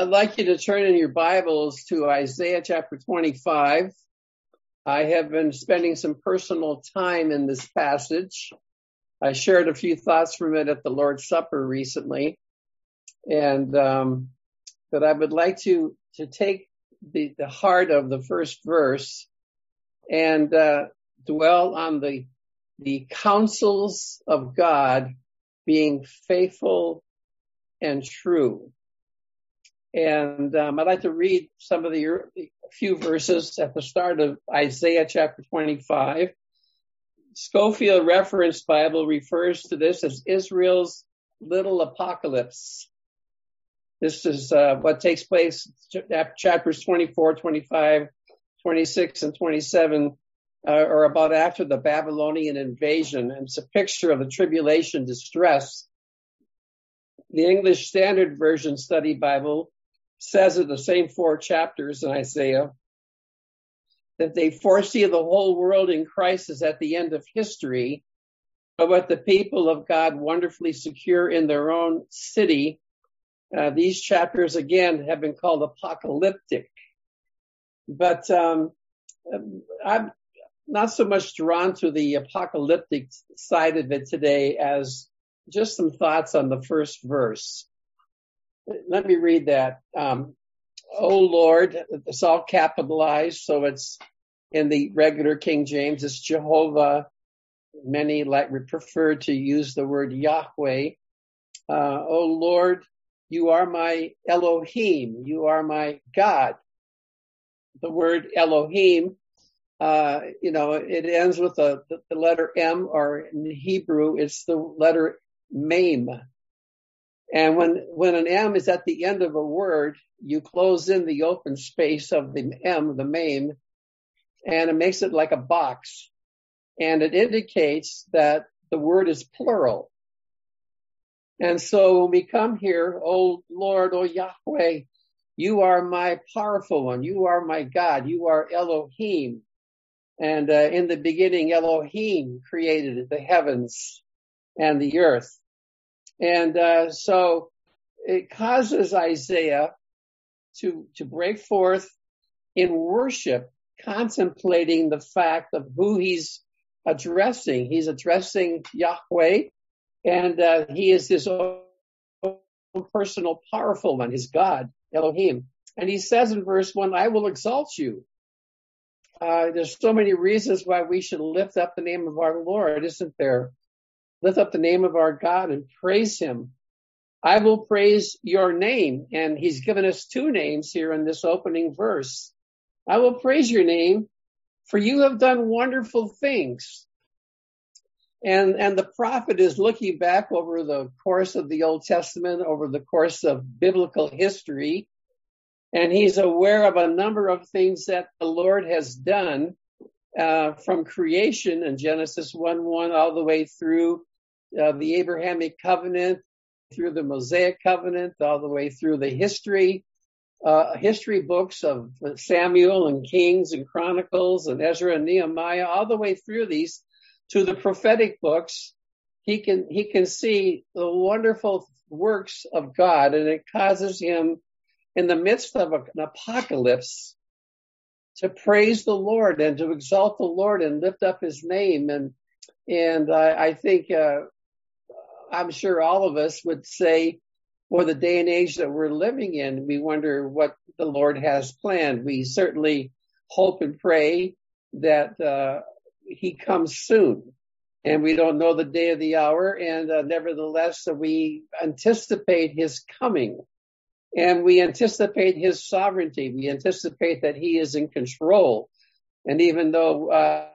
I'd like you to turn in your Bibles to Isaiah chapter 25. I have been spending some personal time in this passage. I shared a few thoughts from it at the Lord's Supper recently, and that I would like to take the heart of the first verse and dwell on the counsels of God being faithful and true. And I'd like to read some of a few verses at the start of Isaiah chapter 25. Scofield Reference Bible refers to this as Israel's little apocalypse. This is what takes place chapters 24, 25, 26, and 27 are about after the Babylonian invasion. And it's a picture of the tribulation distress. The English Standard Version Study Bible says in the same 4 chapters in Isaiah that they foresee the whole world in crisis at the end of history, but with the people of God wonderfully secure in their own city. These chapters, again, have been called apocalyptic. But I'm not so much drawn to the apocalyptic side of it today as just some thoughts on the first verse. Let me read that. O Lord, it's all capitalized, so it's in the regular King James, it's Jehovah. Many prefer to use the word Yahweh. O Lord, you are my Elohim. You are my God. The word Elohim, it ends with the letter M, or in Hebrew, it's the letter Mem. And when an M is at the end of a word, you close in the open space of the M, the Mem, and it makes it like a box. And it indicates that the word is plural. And so when we come here, O Lord, O Yahweh, you are my powerful one. You are my God. You are Elohim. And in the beginning, Elohim created the heavens and the earth. And so it causes Isaiah to break forth in worship, contemplating the fact of who he's addressing. He's addressing Yahweh, and he is his own personal powerful one, his God, Elohim. And he says in verse 1, I will exalt you. There's so many reasons why we should lift up the name of our Lord, isn't there? Lift up the name of our God and praise him. I will praise your name. And he's given us 2 names here in this opening verse. I will praise your name, for you have done wonderful things. And the prophet is looking back over the course of the Old Testament, over the course of biblical history, and he's aware of a number of things that the Lord has done from creation in Genesis 1:1 all the way through the Abrahamic covenant, through the Mosaic covenant, all the way through the history books of Samuel and Kings and Chronicles and Ezra and Nehemiah, all the way through these to the prophetic books. He can see the wonderful works of God, and it causes him in the midst of an apocalypse to praise the Lord and to exalt the Lord and lift up his name. And I think I'm sure all of us would say, for the day and age that we're living in, we wonder what the Lord has planned. We certainly hope and pray that he comes soon. And we don't know the day or the hour, and nevertheless, we anticipate his coming. And we anticipate his sovereignty. We anticipate that he is in control. And even though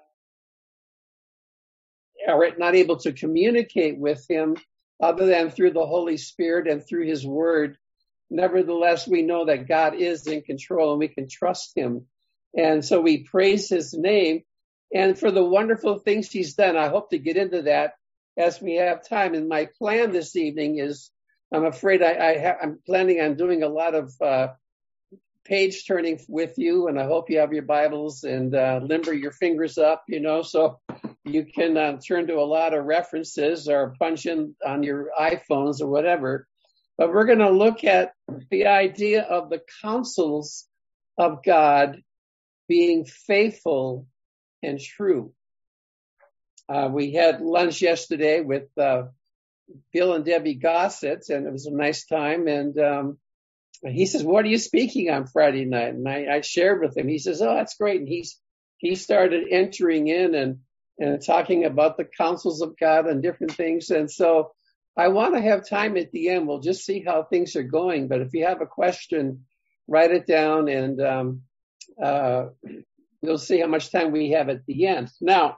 are not able to communicate with him other than through the Holy Spirit and through his word, nevertheless, we know that God is in control and we can trust him. And so we praise his name and for the wonderful things he's done. I hope to get into that as we have time. And my plan this evening is, I'm afraid I'm planning on doing a lot of page turning with you, and I hope you have your Bibles and limber your fingers up, so you can turn to a lot of references or punch in on your iPhones or whatever. But we're going to look at the idea of the counsels of God being faithful and true. We had lunch yesterday with Bill and Debbie Gossett, and it was a nice time. And he says, "What are you speaking on Friday night?" And I shared with him. He says, "Oh, that's great." And he started entering in and talking about the counsels of God and different things. And so I want to have time at the end. We'll just see how things are going. But if you have a question, write it down, and we'll see how much time we have at the end. Now,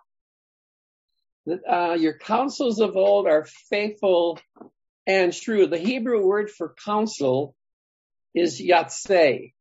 your counsels of old are faithful and true. The Hebrew word for counsel is yatseh,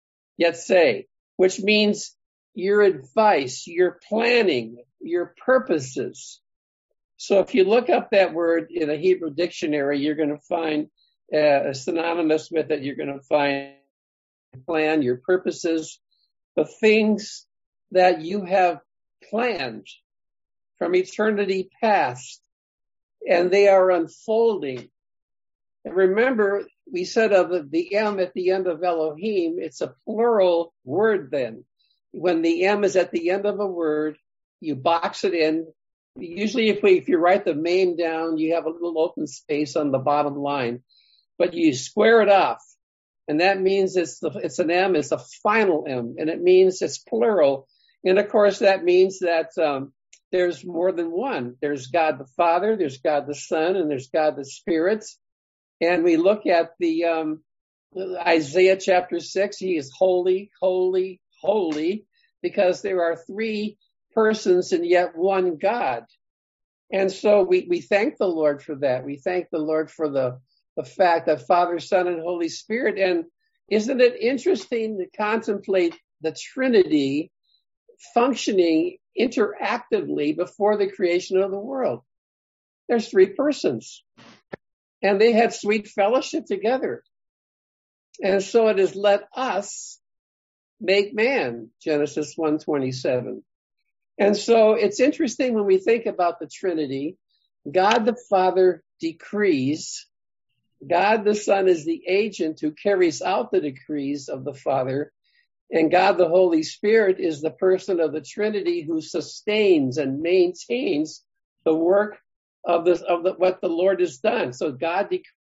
which means your advice, your planning, your purposes. So if you look up that word in a Hebrew dictionary, you're going to find synonymous with it. You're going to find plan, your purposes, the things that you have planned from eternity past, and they are unfolding. And remember, we said of the M at the end of Elohim, it's a plural word then. When the M is at the end of a word, you box it in. Usually if you write the name down, you have a little open space on the bottom line, but you square it off. And that means it's an M, it's a final M, and it means it's plural. And of course, that means that there's more than one. There's God the Father, there's God the Son, and there's God the Spirit. And we look at the Isaiah chapter 6, he is holy, holy, holy, because there are three persons and yet one God. And so we thank the Lord for that. We thank the Lord for the fact that Father, Son, and Holy Spirit. And isn't it interesting to contemplate the Trinity functioning interactively before the creation of the world? There's three persons, and they had sweet fellowship together. And so it has let us make man, Genesis 1:27. And so it's interesting when we think about the Trinity. God the Father decrees. God the Son is the agent who carries out the decrees of the Father. And God the Holy Spirit is the person of the Trinity who sustains and maintains the work of what the Lord has done. So God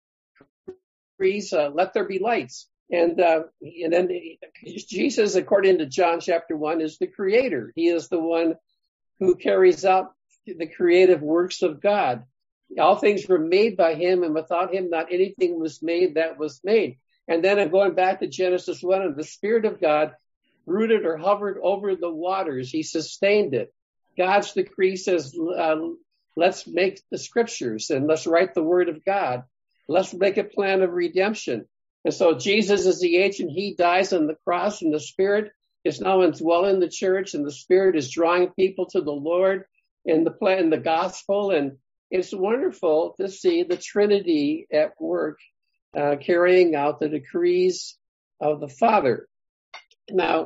decrees, let there be lights. And then Jesus, according to John chapter 1, is the creator. He is the one who carries out the creative works of God. All things were made by him, and without him, not anything was made that was made. And then going back to Genesis 1, and the Spirit of God brooded or hovered over the waters. He sustained it. God's decree says, let's make the scriptures and let's write the word of God. Let's make a plan of redemption. And so Jesus is the agent. He dies on the cross, and the Spirit is now indwelling the church, and the Spirit is drawing people to the Lord in the plan, the gospel. And it's wonderful to see the Trinity at work, carrying out the decrees of the Father. Now,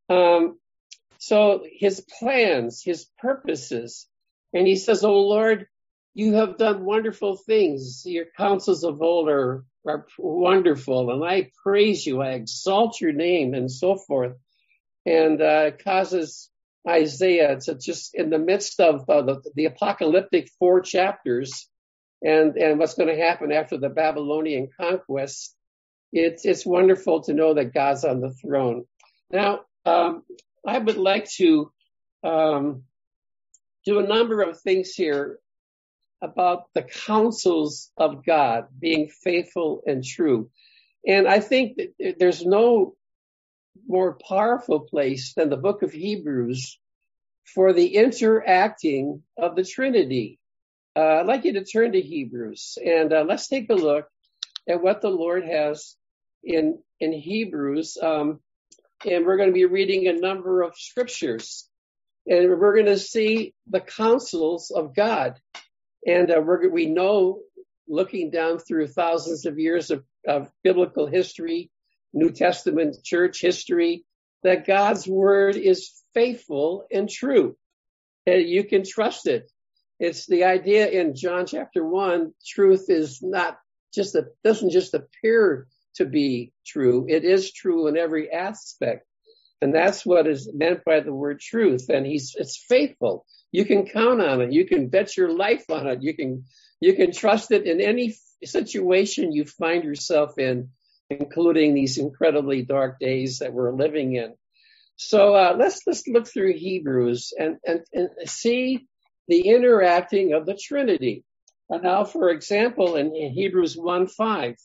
so his plans, his purposes, and he says, "Oh Lord, you have done wonderful things. Your counsels of old are wonderful, and I praise you, I exalt your name," and so forth. And causes Isaiah to just in the midst of the apocalyptic 4 chapters and what's going to happen after the Babylonian conquest, it's wonderful to know that God's on the throne. Now, I would like to do a number of things here about the counsels of God being faithful and true. And I think that there's no more powerful place than the book of Hebrews for the interacting of the Trinity. I'd like you to turn to Hebrews, and let's take a look at what the Lord has in Hebrews. And we're going to be reading a number of scriptures, and we're going to see the counsels of God. And we know, looking down through thousands of years of biblical history, New Testament church history, that God's word is faithful and true. And you can trust it. It's the idea in John chapter 1, truth is not doesn't just appear to be true. It is true in every aspect. And that's what is meant by the word truth. And it's faithful. You can count on it. You can bet your life on it. You can trust it in any situation you find yourself in, including these incredibly dark days that we're living in. So let's look through Hebrews and see the interacting of the Trinity. And now, for example, in Hebrews 1:5,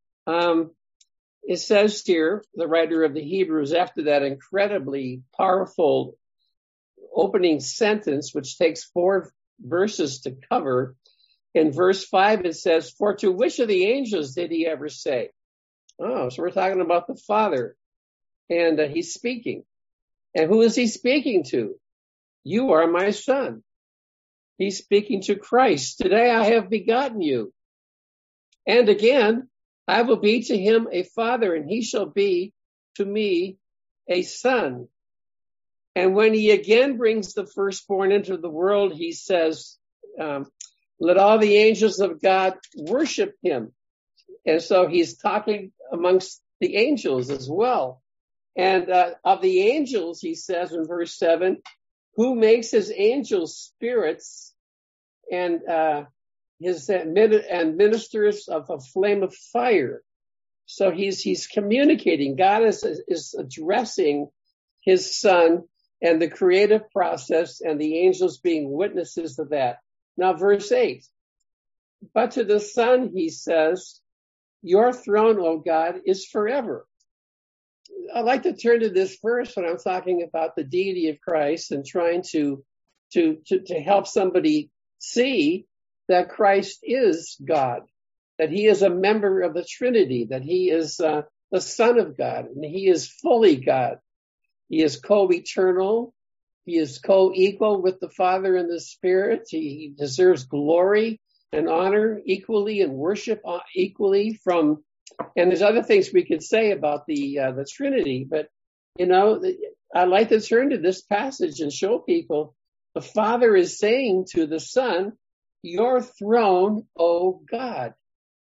it says here, the writer of the Hebrews, after that incredibly powerful opening sentence, which takes 4 verses to cover, in verse 5 it says, "For to which of the angels did he ever say?" Oh, so we're talking about the Father, and he's speaking. And who is he speaking to? "You are my son." He's speaking to Christ. "Today I have begotten you. And again, I will be to him a father, and he shall be to me a son." And when he again brings the firstborn into the world, he says, "Let all the angels of God worship him." And so he's talking amongst the angels as well. And of the angels, he says in verse 7, "Who makes his angels spirits and ministers of a flame of fire." So he's communicating. God is addressing his son and the creative process, and the angels being witnesses of that. Now, verse 8, "But to the Son, he says, your throne, O God, is forever." I like to turn to this verse when I'm talking about the deity of Christ and trying to help somebody see that Christ is God, that he is a member of the Trinity, that he is the Son of God, and he is fully God. He is co-eternal. He is co-equal with the Father and the Spirit. He deserves glory and honor equally and worship equally from, and there's other things we could say about the Trinity, but, I like to turn to this passage and show people the Father is saying to the Son, "Your throne, O God,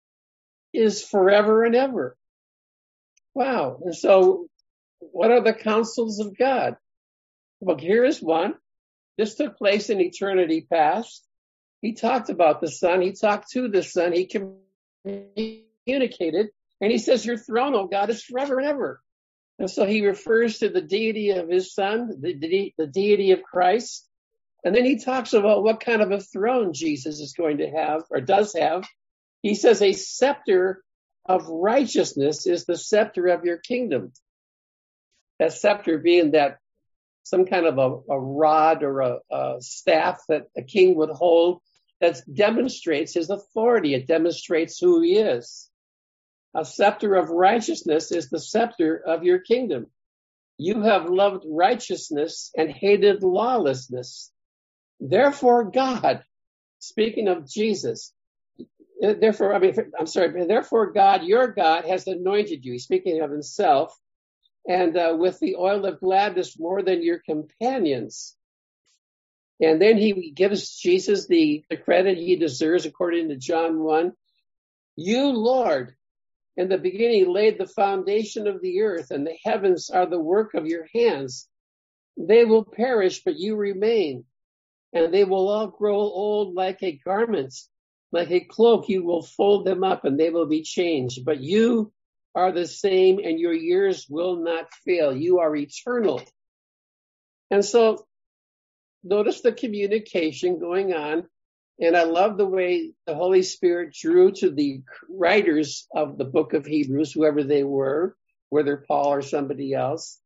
is forever and ever." Wow. And so what are the counsels of God? Well, here is one. This took place in eternity past. He talked about the Son. He talked to the Son. He communicated. And he says, "Your throne, O God, is forever and ever." And so he refers to the deity of his Son, the deity of Christ. And then he talks about what kind of a throne Jesus is going to have, or does have. He says, "A scepter of righteousness is the scepter of your kingdom." That scepter being that some kind of a rod or a staff that a king would hold that demonstrates his authority. It demonstrates who he is. A scepter of righteousness is the scepter of your kingdom. You have loved righteousness and hated lawlessness. Therefore God, speaking of Jesus, therefore God, your God, has anointed you. He's speaking of himself. And with the oil of gladness more than your companions. And then he gives Jesus the credit he deserves according to John 1. "You, Lord, in the beginning laid the foundation of the earth, and the heavens are the work of your hands. They will perish, but you remain. And they will all grow old like a garment. Like a cloak, you will fold them up, and they will be changed. But you are the same, and your years will not fail. You are eternal." And so notice the communication going on. And I love the way the Holy Spirit drew to the writers of the book of Hebrews, whoever they were, whether Paul or somebody else,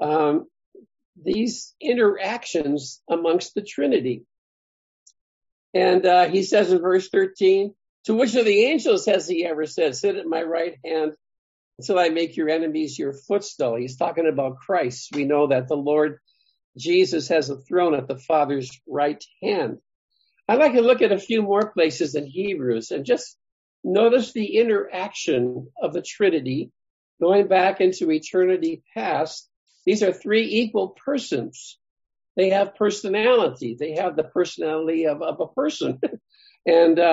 these interactions amongst the Trinity. And he says in verse 13, "To which of the angels has he ever said, 'Sit at my right hand until I make your enemies your footstool'?" He's talking about Christ. We know that the Lord Jesus has a throne at the Father's right hand. I'd like to look at a few more places in Hebrews and just notice the interaction of the Trinity going back into eternity past. These are 3 equal persons. They have personality. They have the personality of a person. And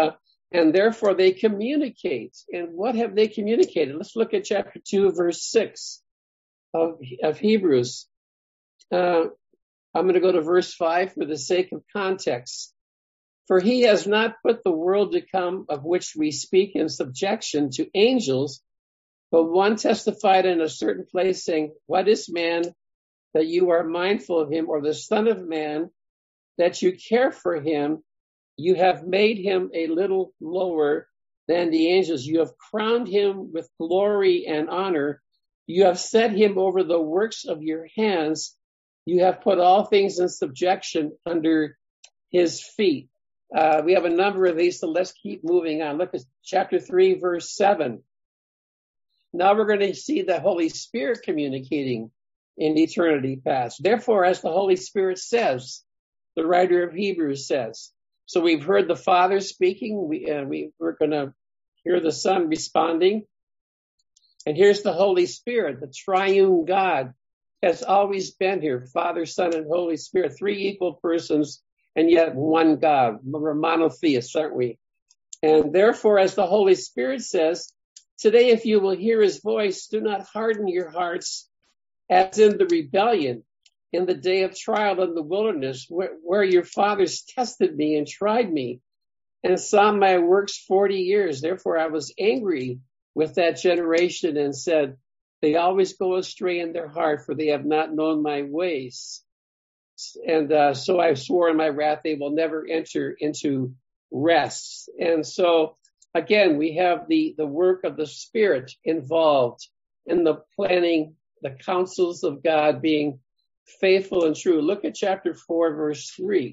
And therefore they communicate. And what have they communicated? Let's look at chapter 2, verse 6 of Hebrews. I'm going to go to verse 5 for the sake of context. For he has not put the world to come of which we speak in subjection to angels, but one testified in a certain place, saying, what is man that you are mindful of him, or the son of man that you care for him? You have made him a little lower than the angels. You have crowned him with glory and honor. You have set him over the works of your hands. You have put all things in subjection under his feet. We have a number of these, so let's keep moving on. Look at chapter 3, verse 7. Now we're going to see the Holy Spirit communicating in eternity past. Therefore, as the Holy Spirit says, the writer of Hebrews says. So we've heard the Father speaking. We're going to hear the Son responding. And here's the Holy Spirit, the triune God, has always been here. Father, Son, and Holy Spirit, three equal persons, and yet one God. We're monotheists, aren't we? And therefore, as the Holy Spirit says, today, if you will hear his voice, do not harden your hearts as in the rebellion in the day of trial in the wilderness, where your fathers tested me and tried me and saw my works 40 years. Therefore, I was angry with that generation and said, they always go astray in their heart, for they have not known my ways. And so I swore in my wrath, they will never enter into rest. And so, again, we have the work of the Spirit involved in the planning, the counsels of God being faithful and true. Look at chapter 4, verse 3.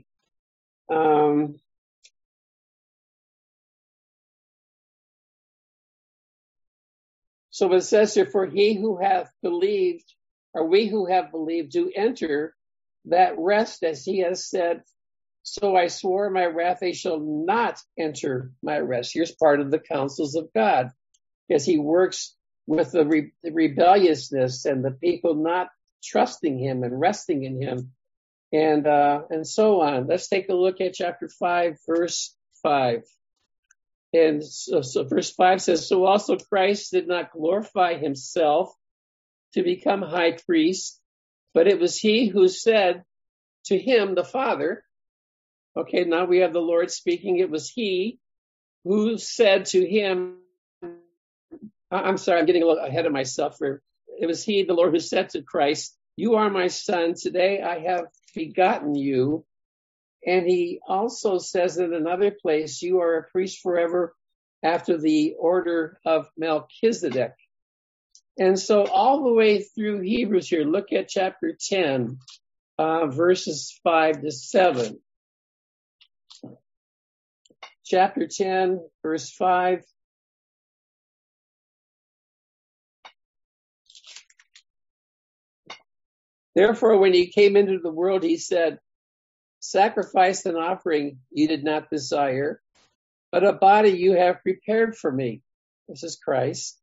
So it says here, for he who hath believed, or we who have believed, do enter that rest, as he has said, so I swore in my wrath, they shall not enter my rest. Here's part of the counsels of God, as he works with the rebelliousness and the people not trusting him and resting in him, and so on. Let's take a look at chapter 5, verse 5. And so verse 5 says, so also Christ did not glorify himself to become high priest, but it was he who said to him, the Father. Okay, now we have the Lord speaking. It was he who said to him, I'm sorry, I'm getting a little ahead of myself. It was he, the Lord, who said to Christ, you are my son. Today I have begotten you. And he also says in another place, you are a priest forever after the order of Melchizedek. And so all the way through Hebrews here, look at chapter 10, verses 5 to 7. Chapter 10, verse 5. Therefore, when he came into the world, he said, sacrifice and offering you did not desire, but a body you have prepared for me. This is Christ.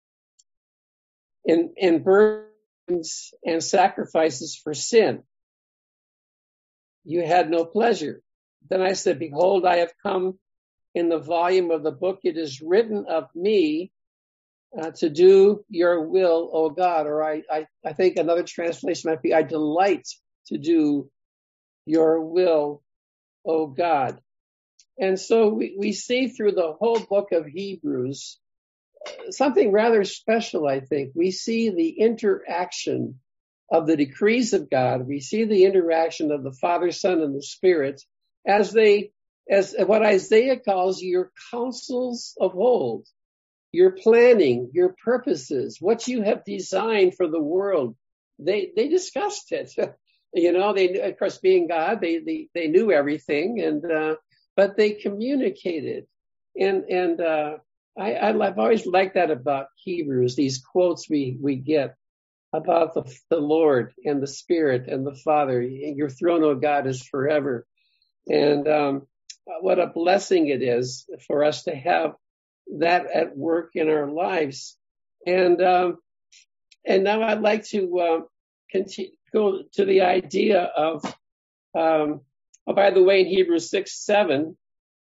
In burdens and sacrifices for sin, you had no pleasure. Then I said, behold, I have come. In the volume of the book, it is written of me to do your will, O God. Or I think another translation might be, I delight to do your will, O God. And so we see through the whole book of Hebrews something rather special, I think. We see the interaction of the decrees of God. We see the interaction of the Father, Son, and the Spirit as what Isaiah calls your counsels of old, your planning, your purposes, what you have designed for the world. They discussed it. They, of course, being God, they knew everything, but they communicated. And I've always liked that about Hebrews, these quotes we get about the Lord and the Spirit and the Father. Your throne, O God, is forever. And what a blessing it is for us to have that at work in our lives. And now I'd like to go to the idea of, by the way, in Hebrews 6:7,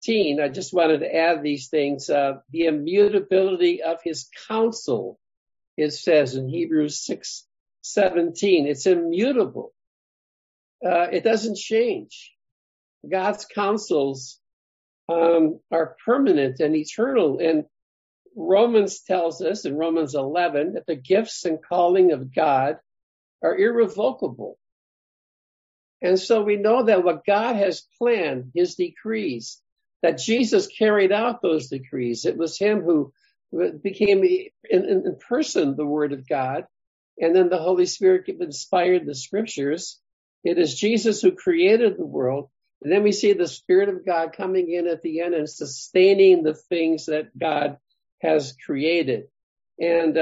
I just wanted to add these things. The immutability of his counsel, it says in Hebrews 6:17, it's immutable. It doesn't change. God's counsels are permanent and eternal. And Romans tells us in Romans 11 that the gifts and calling of God are irrevocable. And so we know that what God has planned, his decrees, that Jesus carried out those decrees. It was him who became in person the Word of God. And then the Holy Spirit inspired the scriptures. It is Jesus who created the world. And then we see the Spirit of God coming in at the end and sustaining the things that God has created. And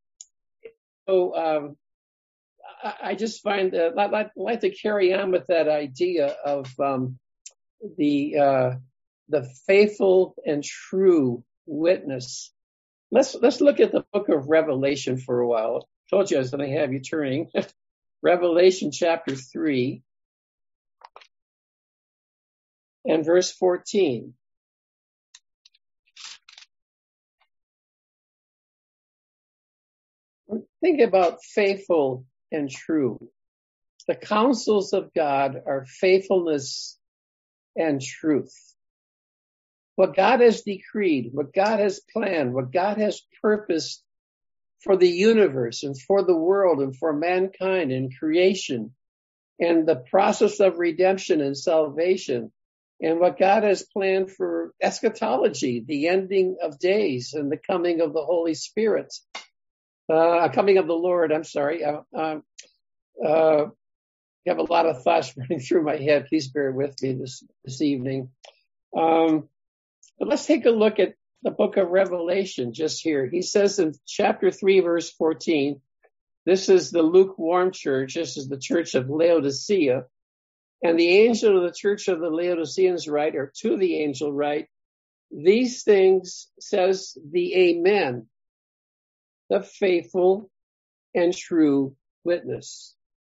I just find that I'd like to carry on with that idea of the faithful and true witness. Let's look at the book of Revelation for a while. I told you I was going to have you turning. Revelation chapter 3 and verse 14. Think about faithful and true. The counsels of God are faithfulness and truth. What God has decreed, what God has planned, what God has purposed for the universe and for the world and for mankind and creation and the process of redemption and salvation and what God has planned for eschatology, the ending of days and the coming of the Holy Spirit, coming of the Lord, I'm sorry. I have a lot of thoughts running through my head. Please bear with me this evening. But let's take a look at the book of Revelation just here. He says in chapter 3, verse 14, this is the lukewarm church. This is the church of Laodicea. And the angel of the church of the Laodiceans write, or to the angel write, these things says the Amen, the faithful and true witness.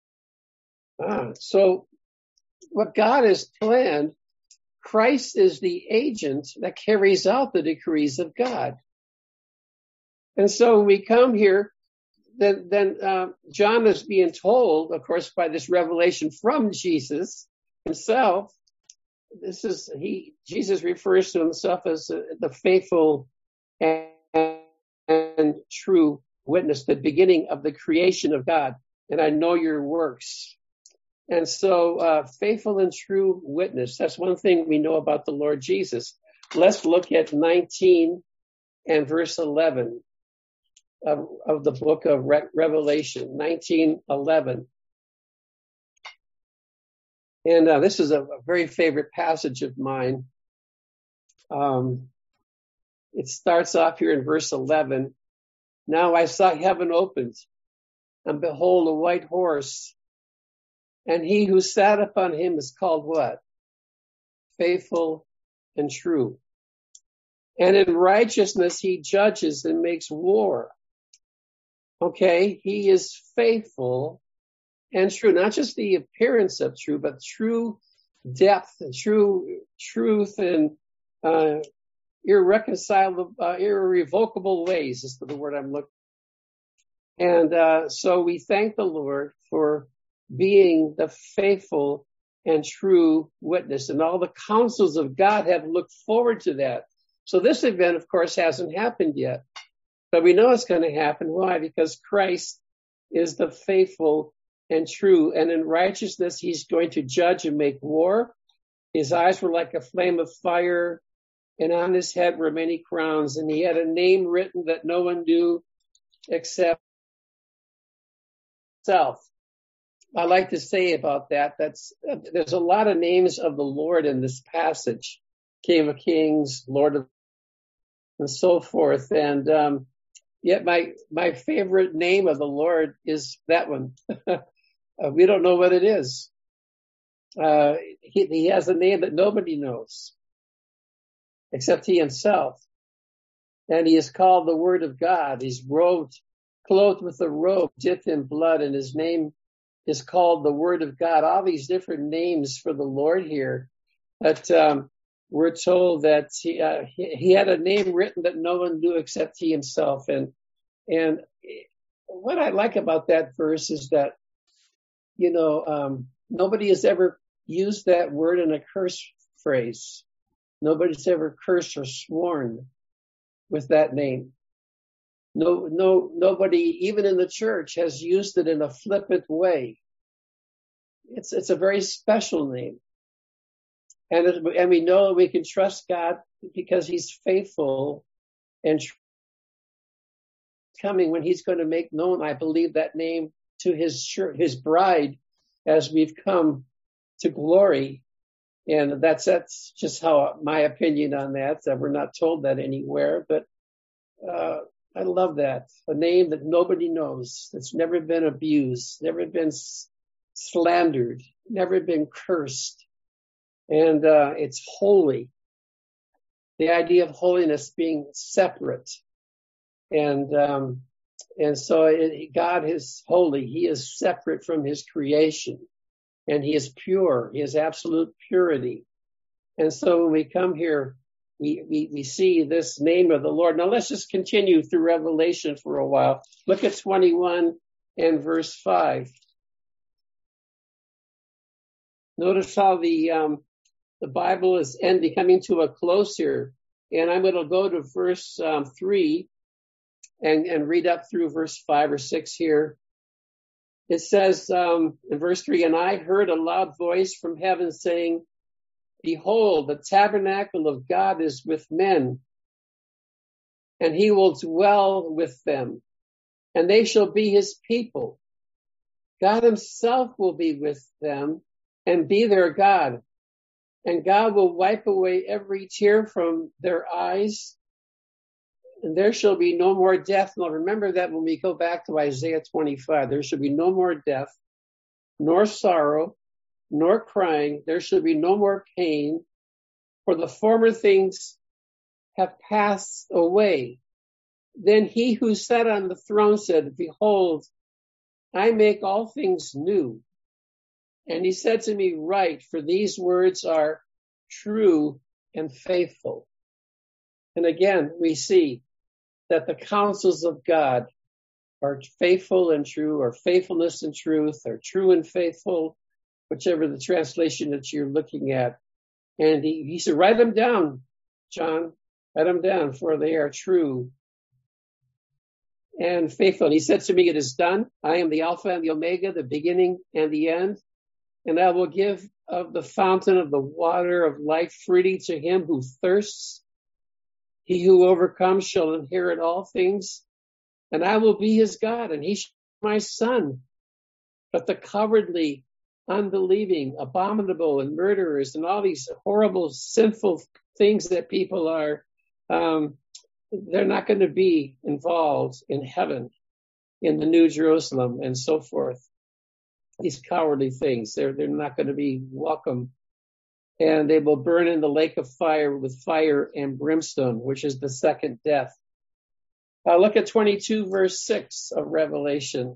So what God has planned, Christ is the agent that carries out the decrees of God. And so when we come here, then John is being told, of course, by this revelation from Jesus himself, Jesus refers to himself as the faithful and true witness, the beginning of the creation of God. And I know your works. And so faithful and true witness, that's one thing we know about the Lord Jesus. Let's look at 19 and verse 11 of the book of Revelation, 19:11. And this is a very favorite passage of mine. It starts off here in verse 11. Now I saw heaven opened, and behold, a white horse. And he who sat upon him is called what? Faithful and true. And in righteousness he judges and makes war. Okay, he is faithful and true. Not just the appearance of true, but true depth and true truth and irrevocable ways is the word I'm looking for. And so we thank the Lord for being the faithful and true witness. And all the counsels of God have looked forward to that. So this event, of course, hasn't happened yet. But we know it's going to happen. Why? Because Christ is the faithful and true. And in righteousness, he's going to judge and make war. His eyes were like a flame of fire, and on his head were many crowns. And he had a name written that no one knew except himself. I like to say about that, there's a lot of names of the Lord in this passage. King of Kings, Lord of, and so forth. And yet my favorite name of the Lord is that one. We don't know what it is. He has a name that nobody knows except he himself. And he is called the Word of God. He's clothed with a robe dipped in blood, and his name is called the Word of God. All these different names for the Lord here. But we're told that he had a name written that no one knew except he himself. And what I like about that verse is that, nobody has ever used that word in a curse phrase. Nobody's ever cursed or sworn with that name. Nobody, even in the church, has used it in a flippant way. It's a very special name. And we know we can trust God because he's faithful and coming when he's going to make known, I believe, that name to his bride as we've come to glory. And that's just how my opinion on that. We're not told that anywhere, but I love that. A name that nobody knows, that's never been abused, never been slandered, never been cursed. And it's holy. The idea of holiness being separate. And so God is holy. He is separate from his creation. And he is pure. He has absolute purity. And so when we come here, we see this name of the Lord. Now let's just continue through Revelation for a while. Look at 21 and verse 5. Notice how the Bible is coming to a close here. And I'm going to go to verse 3 and read up through verse 5 or 6 here. It says in verse 3, and I heard a loud voice from heaven saying, behold, the tabernacle of God is with men, and he will dwell with them, and they shall be his people. God himself will be with them and be their God. And God will wipe away every tear from their eyes, and there shall be no more death. Now remember that when we go back to Isaiah 25, there shall be no more death, nor sorrow, nor crying. There shall be no more pain, for the former things have passed away. Then he who sat on the throne said, behold, I make all things new. And he said to me, write, for these words are true and faithful. And again, we see that the counsels of God are faithful and true, or faithfulness and truth, or true and faithful, whichever the translation that you're looking at. And he said, write them down, John, write them down, for they are true and faithful. And he said to me, it is done. I am the Alpha and the Omega, the beginning and the end. And I will give of the fountain of the water of life freely to him who thirsts. He who overcomes shall inherit all things, and I will be his God, and he shall be my son. But the cowardly, unbelieving, abominable, and murderers, and all these horrible, sinful things that people are, they're not going to be involved in heaven, in the New Jerusalem, and so forth. These cowardly things, they're not going to be welcome. And they will burn in the lake of fire with fire and brimstone, which is the second death. Look at 22 verse 6 of Revelation.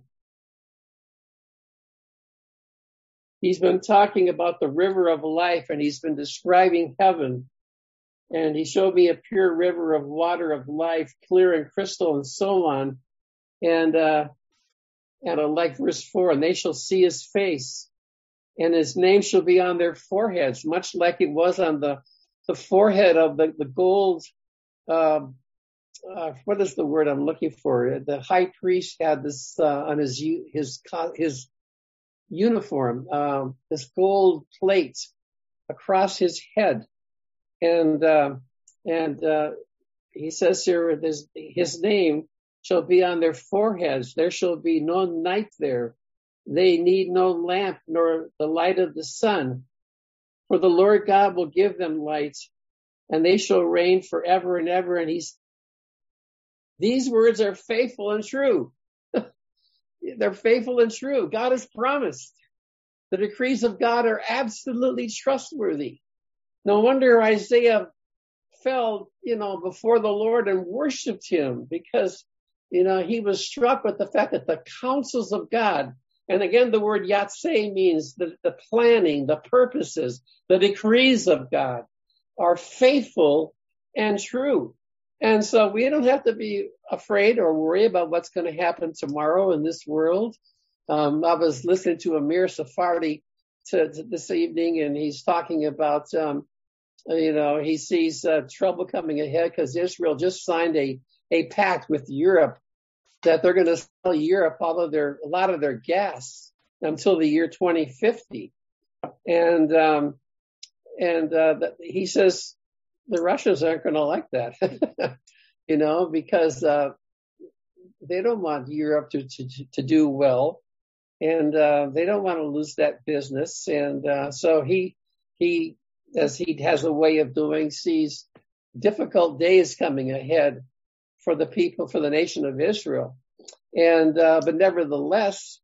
He's been talking about the river of life, and he's been describing heaven. And he showed me a pure river of water of life, clear and crystal and so on. And like verse 4, and they shall see his face, and his name shall be on their foreheads, much like it was on the forehead of the gold. What is the word I'm looking for? The high priest had this on his uniform, this gold plate across his head, and he says here, his name shall be on their foreheads. There shall be no night there. They need no lamp nor the light of the sun. For the Lord God will give them light, and they shall reign forever and ever. And these words are faithful and true. They're faithful and true. God has promised. The decrees of God are absolutely trustworthy. No wonder Isaiah fell, before the Lord and worshiped him, because, he was struck with the fact that the counsels of God, and again, the word yatseh means the planning, the purposes, the decrees of God. are faithful and true. And so we don't have to be afraid or worry about what's going to happen tomorrow in this world. I was listening to Amir Sephardi this evening, and he's talking about, he sees trouble coming ahead because Israel just signed a pact with Europe that they're going to sell Europe a lot of their gas until the year 2050. And he says the Russians aren't going to like that, because they don't want Europe to do well, and they don't want to lose that business. And so he, as he has a way of doing, sees difficult days coming ahead for the people, for the nation of Israel. And but nevertheless,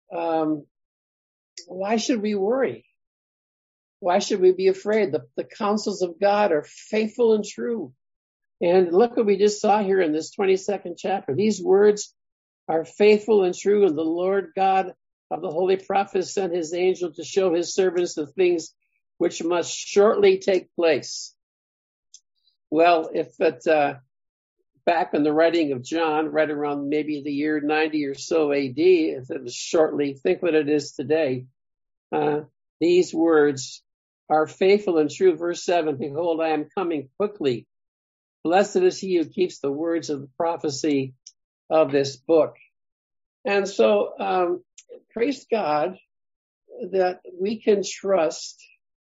why should we worry? Why should we be afraid? The counsels of God are faithful and true. And look what we just saw here in this 22nd chapter. These words are faithful and true, and the Lord God of the holy prophets sent his angel to show his servants the things which must shortly take place. Well, if back in the writing of John, right around maybe the year 90 or so AD, if it was shortly, think what it is today. These words are faithful and true. Verse 7, behold, I am coming quickly. Blessed is he who keeps the words of the prophecy of this book. And so, praise God that we can trust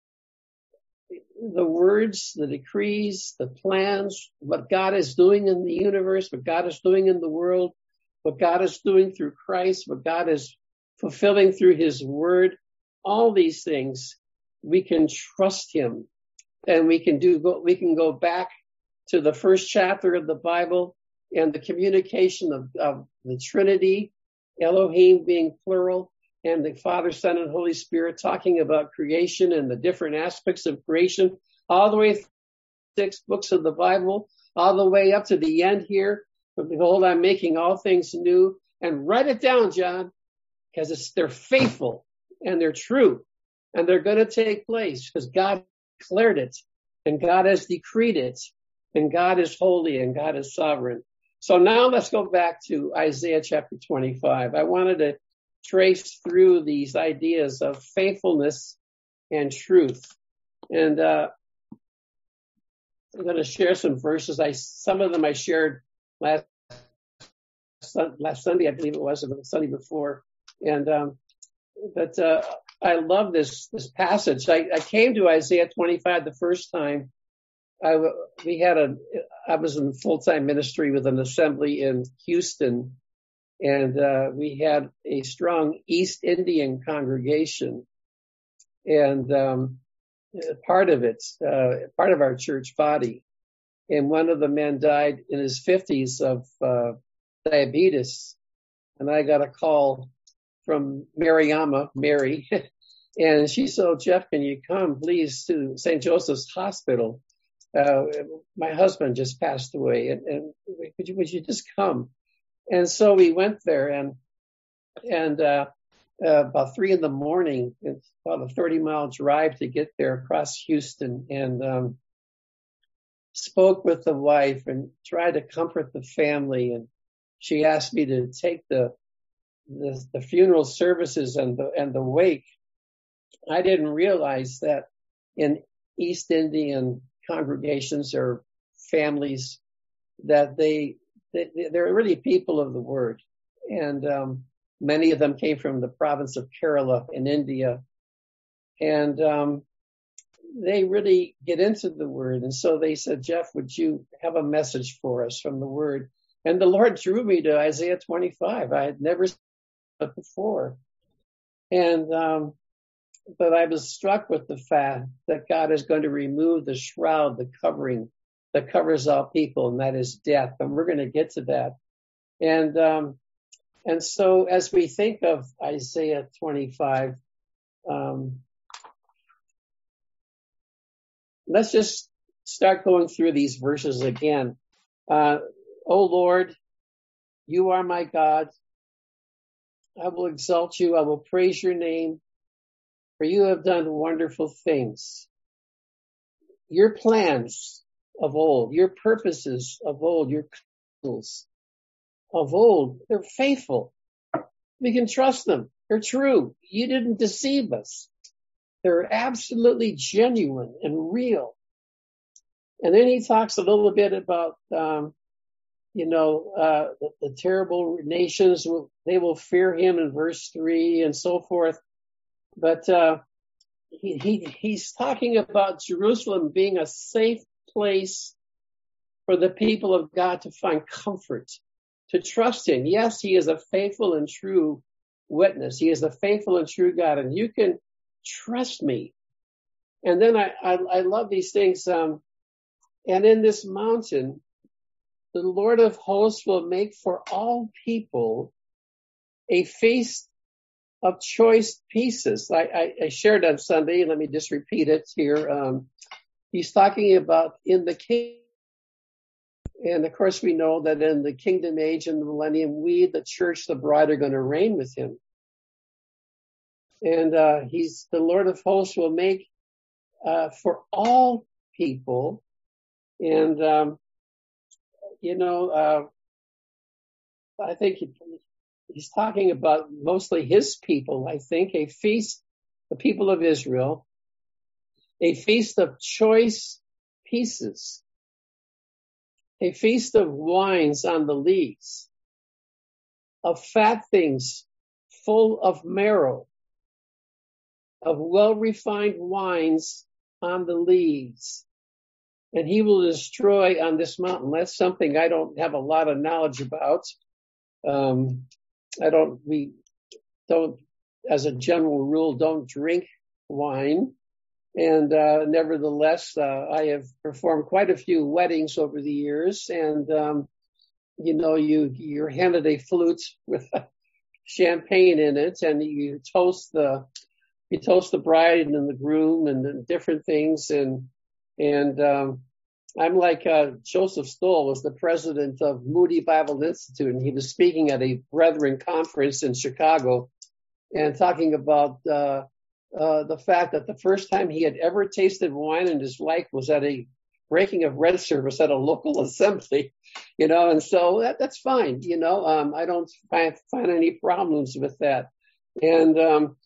the words, the decrees, the plans, what God is doing in the universe, what God is doing in the world, what God is doing through Christ, what God is fulfilling through his word. All these things, we can trust him, and we can go back to the first chapter of the Bible and the communication of the Trinity, Elohim being plural, and the Father, Son, and Holy Spirit talking about creation and the different aspects of creation, all the way through 6 books of the Bible, all the way up to the end here. But behold, I'm making all things new. And write it down, John, because they're faithful and they're true, and they're going to take place because God declared it, and God has decreed it, and God is holy, and God is sovereign. So now let's go back to Isaiah chapter 25. I wanted to trace through these ideas of faithfulness and truth. And I'm going to share some verses. Some of them I shared last Sunday, I believe it was, or the Sunday before. And but I love this passage. I came to Isaiah 25 the first time. I was in full-time ministry with an assembly in Houston, and we had a strong East Indian congregation, and part of our church body. And one of the men died in his 50s of diabetes, and I got a call from Mary, and she said, Jeff, can you come please to St. Joseph's Hospital? My husband just passed away, and would you just come? And so we went there, and about 3 a.m, it's about a 30-mile drive to get there across Houston, and spoke with the wife and tried to comfort the family. And she asked me to take the funeral services and the wake. I didn't realize that in East Indian congregations or families that they're really people of the word, and many of them came from the province of Kerala in India, and they really get into the word. And so they said, Jeff, would you have a message for us from the word? And the Lord drew me to Isaiah 25. I had never seen it before, and but I was struck with the fact that God is going to remove the shroud, the covering that covers all people, and that is death. And we're going to get to that. And so as we think of Isaiah 25, let's just start going through these verses again. O Lord, you are my God. I will exalt you. I will praise your name, for you have done wonderful things. your plans of old, your purposes of old, your counsels of old, they're faithful. We can trust them. They're true. You didn't deceive us. They're absolutely genuine and real. And then he talks a little bit about, the terrible nations, they will fear him in verse 3 and so forth. But he's talking about Jerusalem being a safe place for the people of God to find comfort, to trust him. Yes, he is a faithful and true witness. He is a faithful and true God, and you can trust me. And then I love these things. And in this mountain, the Lord of hosts will make for all people a feast of choice pieces. I shared on Sunday, let me just repeat it here. He's talking about in the kingdom. And of course, we know that in the kingdom age and the millennium, we, the church, the bride, are going to reign with him. And the Lord of hosts will make for all people. And, I think he's talking about mostly his people, I think, a feast, the people of Israel, a feast of choice pieces, a feast of wines on the lees, of fat things full of marrow, of well-refined wines on the lees. And he will destroy on this mountain. That's something I don't have a lot of knowledge about. We don't, as a general rule, don't drink wine. And nevertheless, I have performed quite a few weddings over the years. And, you're handed a flute with champagne in it, and you toast the bride and the groom and different things. And I'm like Joseph Stoll was the president of Moody Bible Institute, and he was speaking at a Brethren conference in Chicago and talking about the fact that the first time he had ever tasted wine in his life was at a breaking of bread service at a local assembly, and so that's fine. I don't find any problems with that. And,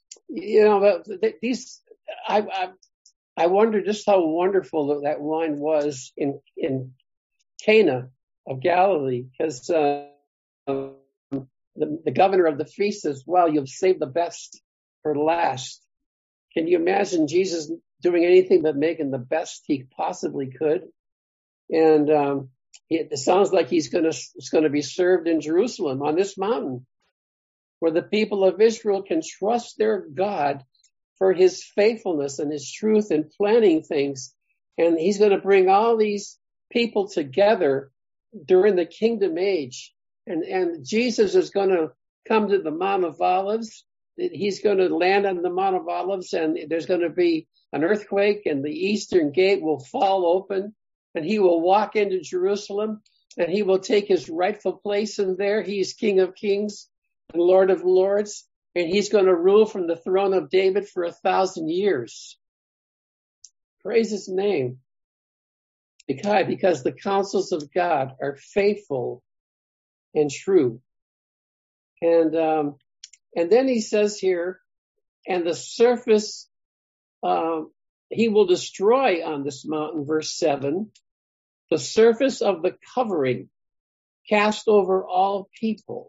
I wonder just how wonderful that wine was in Cana of Galilee, because the governor of the feast says, well, you've saved the best for last. Can you imagine Jesus doing anything but making the best he possibly could? And it sounds like it's going to be served in Jerusalem on this mountain, where the people of Israel can trust their God for his faithfulness and his truth in planning things. And he's going to bring all these people together during the kingdom age. And Jesus is going to come to the Mount of Olives. He's going to land on the Mount of Olives, and there's going to be an earthquake, and the eastern gate will fall open, and he will walk into Jerusalem, and he will take his rightful place in there. He's King of Kings and Lord of Lords. And he's going to rule from the throne of David for 1,000 years. Praise his name. Because the counsels of God are faithful and true. And then he says here, and the surface, he will destroy on this mountain, verse 7, the surface of the covering cast over all people,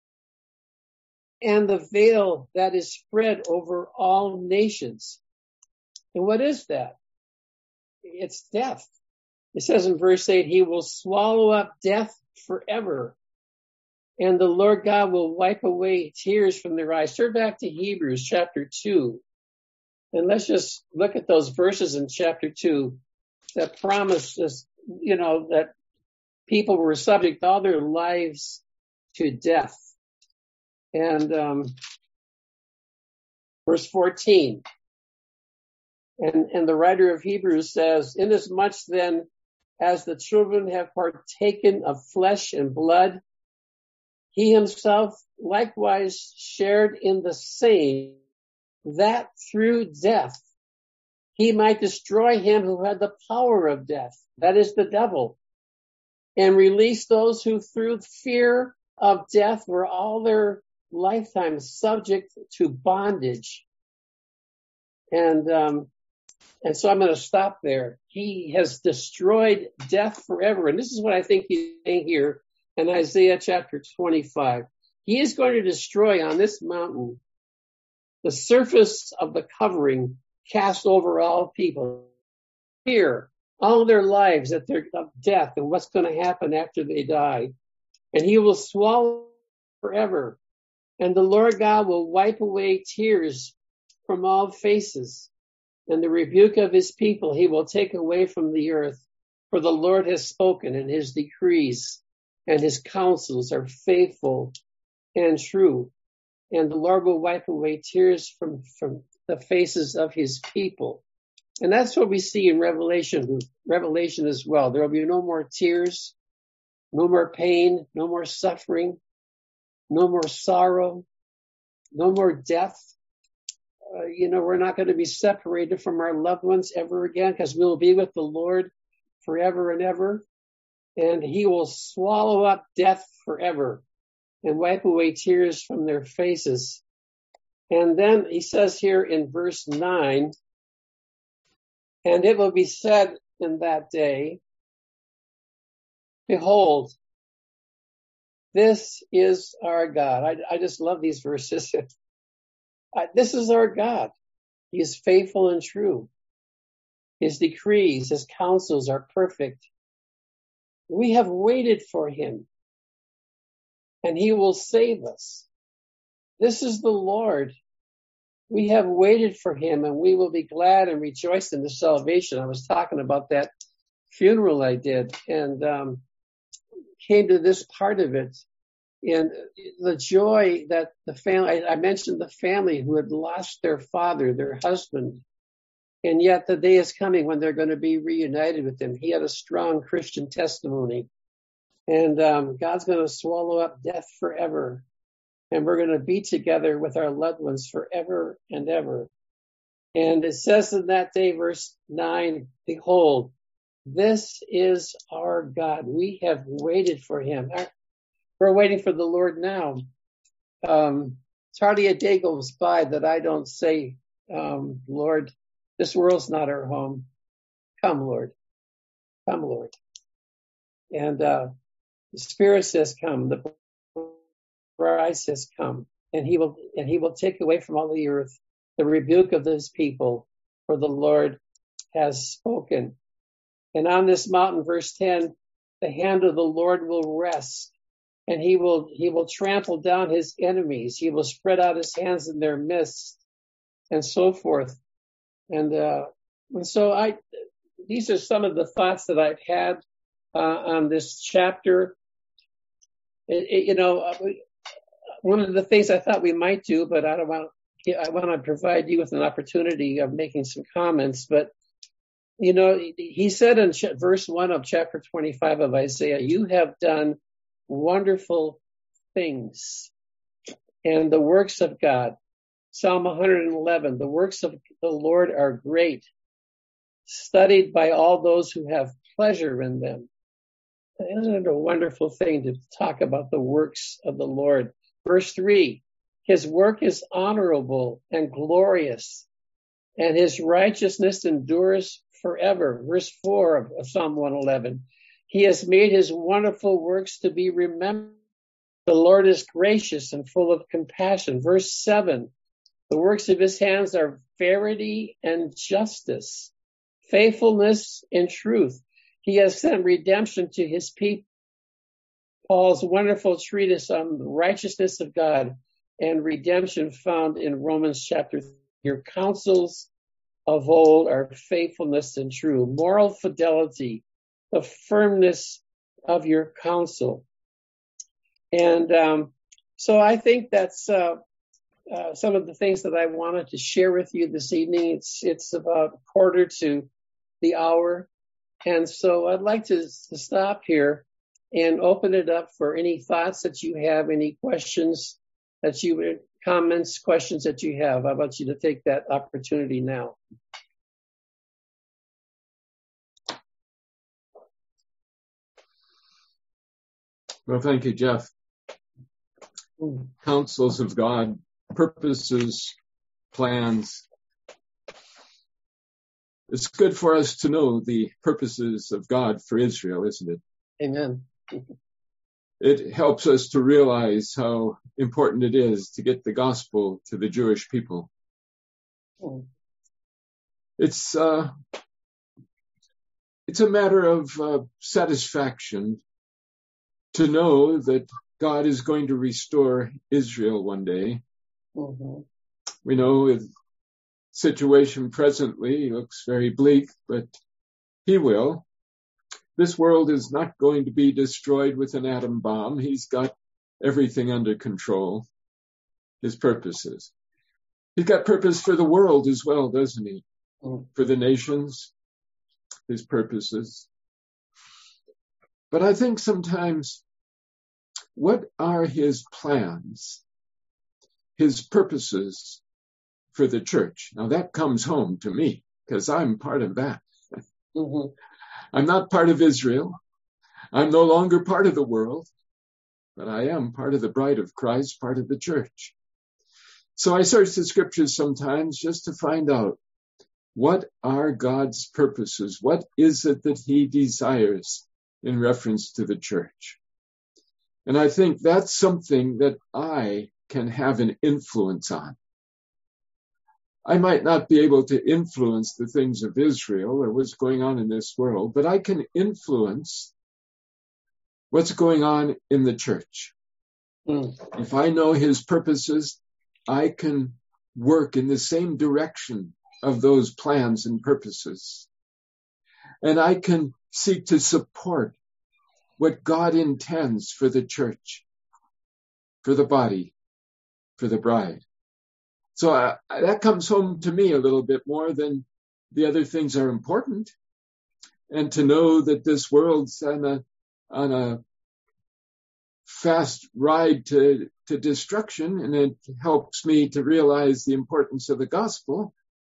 and the veil that is spread over all nations. And what is that? It's death. It says in verse 8, he will swallow up death forever, and the Lord God will wipe away tears from their eyes. Turn back to Hebrews chapter 2, and let's just look at those verses in chapter 2 that promise us, that people were subject all their lives to death. And verse 14, and the writer of Hebrews says, inasmuch then as the children have partaken of flesh and blood, he himself likewise shared in the same, that through death he might destroy him who had the power of death, that is the devil, and release those who through fear of death were all their lifetime subject to bondage. And so I'm going to stop there. He has destroyed death forever. And this is what I think he's saying here in Isaiah chapter 25. He is going to destroy on this mountain the surface of the covering cast over all people. Fear all their lives of death and what's going to happen after they die. And he will swallow forever. And the Lord God will wipe away tears from all faces. And the rebuke of his people he will take away from the earth. For the Lord has spoken, and his decrees and his counsels are faithful and true. And the Lord will wipe away tears from the faces of his people. And that's what we see in Revelation as well. There will be no more tears, no more pain, no more suffering, no more sorrow, no more death. We're not going to be separated from our loved ones ever again, because we'll be with the Lord forever and ever. And he will swallow up death forever and wipe away tears from their faces. And then he says here in verse 9, and it will be said in that day, behold, this is our God. I just love these verses. This is our God. He is faithful and true. His decrees, his counsels are perfect. We have waited for him, and he will save us. This is the Lord. We have waited for him, and we will be glad and rejoice in the salvation. I was talking about that funeral I did, and came to this part of it. And the joy that the family, I mentioned the family who had lost their father, their husband, and yet the day is coming when they're going to be reunited with him. He had a strong Christian testimony, and God's going to swallow up death forever, and we're going to be together with our loved ones forever and ever. And it says in that day, verse 9, behold, this is our God. We have waited for him. We're waiting for the Lord now. It's hardly a day goes by that I don't say, Lord, this world's not our home. Come, Lord. Come, Lord. And the Spirit says, come. The bride says, come. And he will take away from all the earth the rebuke of this people, for the Lord has spoken. And on this mountain, verse 10, the hand of the Lord will rest. And he will trample down his enemies. He will spread out his hands in their midst, and so forth. And so these are some of the thoughts that I've had on this chapter. One of the things I thought we might do, but I want to provide you with an opportunity of making some comments. But he said in verse 1 of chapter 25 of Isaiah, you have done wonderful things, and the works of God. Psalm 111, the works of the Lord are great, studied by all those who have pleasure in them. Isn't it a wonderful thing to talk about the works of the Lord? Verse 3, his work is honorable and glorious, and his righteousness endures forever. Verse 4 of Psalm 111, he has made his wonderful works to be remembered. The Lord is gracious and full of compassion. Verse 7, the works of his hands are verity and justice, faithfulness and truth. He has sent redemption to his people. Paul's wonderful treatise on the righteousness of God and redemption found in Romans chapter 3. Your counsels of old are faithfulness and true, moral fidelity, the firmness of your counsel. And so I think that's some of the things that I wanted to share with you this evening. It's about 1:45 the hour. And so I'd like to stop here and open it up for any thoughts that you have, any questions that comments, questions that you have. I want you to take that opportunity now. Well, thank you, Jeff. Counsels of God, purposes, plans. It's good for us to know the purposes of God for Israel, isn't it? Amen. It helps us to realize how important it is to get the gospel to the Jewish people. It's a matter of satisfaction to know that God is going to restore Israel one day. Mm-hmm. We know the situation presently looks very bleak, but he will. This world is not going to be destroyed with an atom bomb. He's got everything under control, his purposes. He's got purpose for the world as well, doesn't he? Mm-hmm. For the nations, his purposes. But I think sometimes, what are his plans, his purposes for the church? Now that comes home to me because I'm part of that. Mm-hmm. I'm not part of Israel. I'm no longer part of the world, but I am part of the bride of Christ, part of the church. So I search the scriptures sometimes just to find out, what are God's purposes? What is it that he desires in reference to the church? And I think that's something that I can have an influence on. I might not be able to influence the things of Israel or what's going on in this world, but I can influence what's going on in the church. If I know his purposes, I can work in the same direction of those plans and purposes. And I can seek to support what God intends for the church, for the body, for the bride. So that comes home to me a little bit more than the other things are important. And to know that this world's on a fast ride to destruction, and it helps me to realize the importance of the gospel.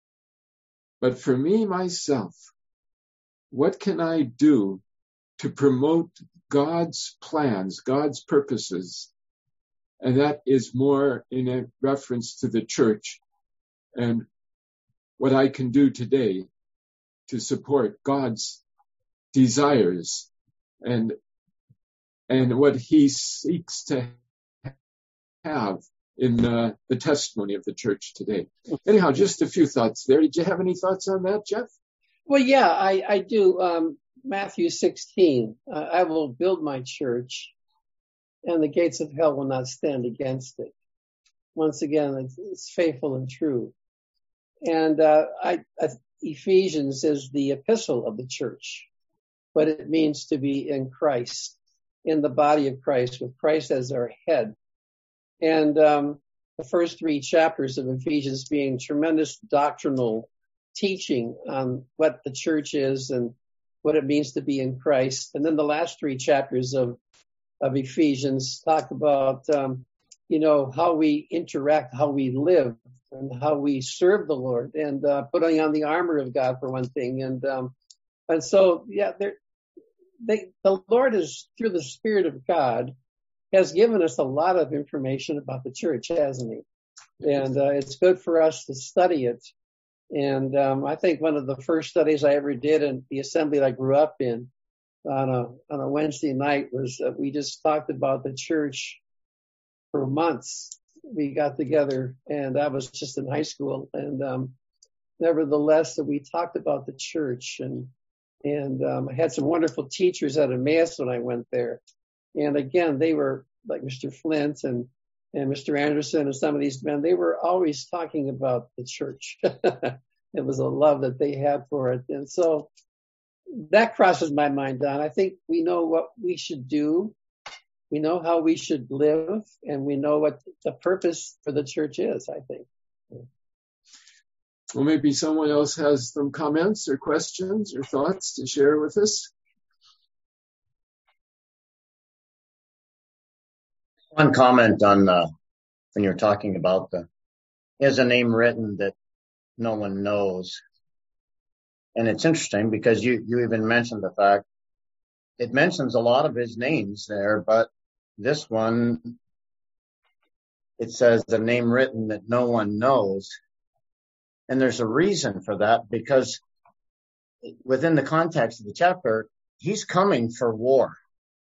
But for me, myself, what can I do to promote God's plans, God's purposes? And that is more in a reference to the church and what I can do today to support God's desires and what he seeks to have in the testimony of the church today. Anyhow, just a few thoughts there. Did you have any thoughts on that, Jeff? Well, yeah, I do. Matthew 16, I will build my church, and the gates of hell will not stand against it. Once again, it's faithful and true. And Ephesians is the epistle of the church, what it means to be in Christ, in the body of Christ, with Christ as our head. And the first 3 chapters of Ephesians being tremendous doctrinal teaching on what the church is and what it means to be in Christ. And then the last 3 chapters of Ephesians talk about, how we interact, how we live, and how we serve the Lord, and putting on the armor of God for one thing. And so, yeah, the Lord is, through the Spirit of God, has given us a lot of information about the church, hasn't he? And it's good for us to study it. And I think one of the first studies I ever did in the assembly that I grew up in on a Wednesday night was we just talked about the church for months. We got together, and I was just in high school, and nevertheless, we talked about the church, and I had some wonderful teachers at Emmaus when I went there. And again, they were like Mr. Flint and Mr. Anderson and some of these men. They were always talking about the church. It was a love that they had for it. And so that crosses my mind, Don. I think we know what we should do. We know how we should live, and we know what the purpose for the church is, I think. Well, maybe someone else has some comments or questions or thoughts to share with us. One comment on when you're talking about is a name written that no one knows. And it's interesting because you even mentioned the fact it mentions a lot of his names there, but this one, it says the name written that no one knows. And there's a reason for that, because within the context of the chapter, he's coming for war.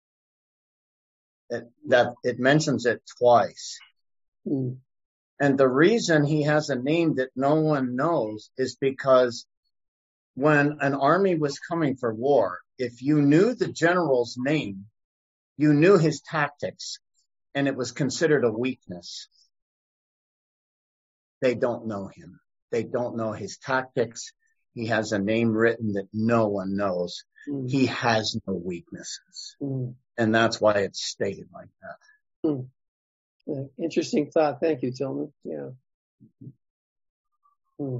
That it mentions it twice. Mm. And the reason he has a name that no one knows is because when an army was coming for war, if you knew the general's name, you knew his tactics, and it was considered a weakness. They don't know him. They don't know his tactics. He has a name written that no one knows. Mm. He has no weaknesses. Mm. And that's why it's stated like that. Mm. Interesting thought. Thank you, Tillman. Yeah. Mm.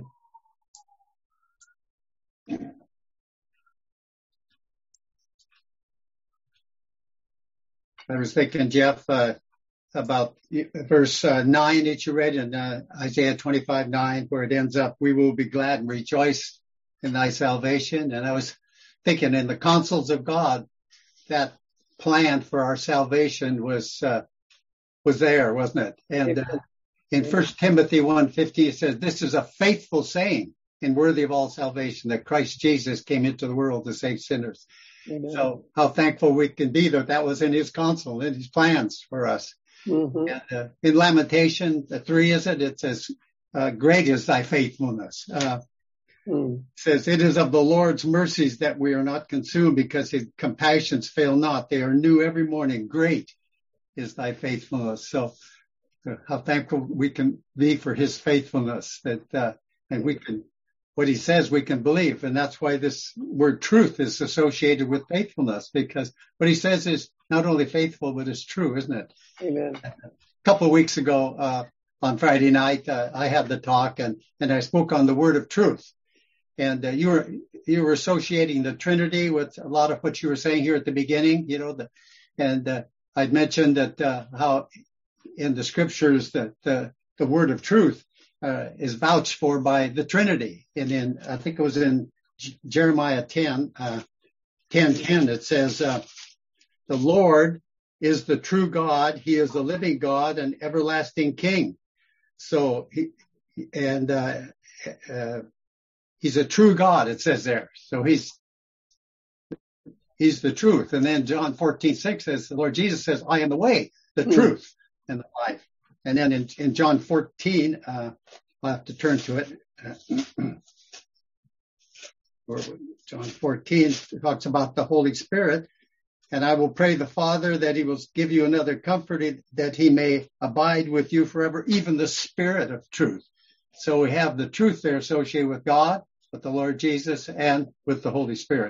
I was thinking, Jeff, about verse 9 that you read in Isaiah 25:9, where it ends up, we will be glad and rejoice in thy salvation. And I was thinking in the counsels of God, that plan for our salvation was there, wasn't it? And in 1 Timothy 1:15, it says, this is a faithful saying and worthy of all salvation, that Christ Jesus came into the world to save sinners. Amen. So how thankful we can be that was in his counsel, in his plans for us. Mm-hmm. And, in Lamentation 3, it says, great is thy faithfulness. It says, it is of the Lord's mercies that we are not consumed, because his compassions fail not. They are new every morning. Great is thy faithfulness. So how thankful we can be for his faithfulness, that, and we can, what he says we can believe. And that's why this word truth is associated with faithfulness, because what he says is not only faithful, but it's true, isn't it? Amen. A couple of weeks ago, on Friday night, I had the talk and I spoke on the word of truth. And you were associating the Trinity with a lot of what you were saying here at the beginning, I'd mentioned that how in the scriptures that the word of truth is vouched for by the Trinity. And I think it was in Jeremiah 10:10, it says, the Lord is the true God. He is the living God and everlasting King. So he's a true God, it says there. So he's the truth. And then John 14:6 says, the Lord Jesus says, I am the way, the truth, and the life. And then in John 14, I'll have to turn to it. Or John 14 talks about the Holy Spirit. And I will pray the Father that he will give you another comforter, that he may abide with you forever, even the Spirit of truth. So we have the truth there associated with God, with the Lord Jesus, and with the Holy Spirit.